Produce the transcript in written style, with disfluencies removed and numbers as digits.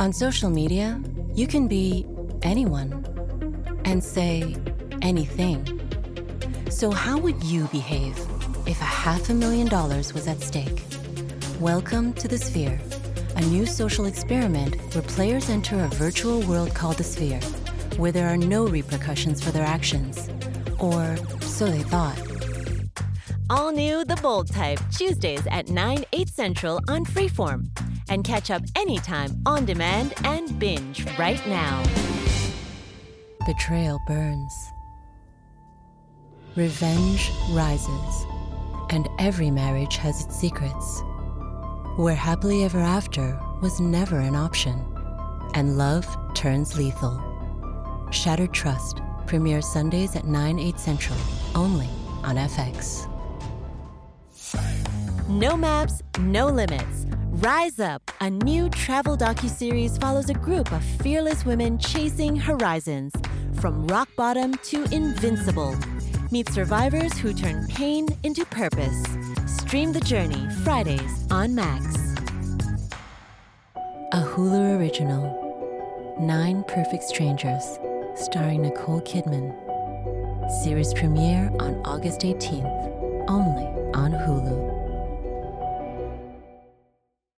On social media, you can be anyone and say anything. So how would you behave if $500,000 was at stake? Welcome to the Sphere, a new social experiment where players enter a virtual world called the Sphere, where there are no repercussions for their actions. Or so they thought. All new The Bold Type, Tuesdays at 9, 8 Central on Freeform. And catch up anytime, on demand, and binge right now. Betrayal burns. Revenge rises. And every marriage has its secrets. Where happily ever after was never an option. And love turns lethal. Shattered Trust premieres Sundays at 9, 8 Central, only on FX. No maps, no limits. Rise Up, a new travel docuseries follows a group of fearless women chasing horizons, from rock bottom to invincible. Meet survivors who turn pain into purpose. Stream The Journey, Fridays on Max. A Hulu original, 9 Perfect Strangers, starring Nicole Kidman. Series premiere on August 18th, only on Hulu.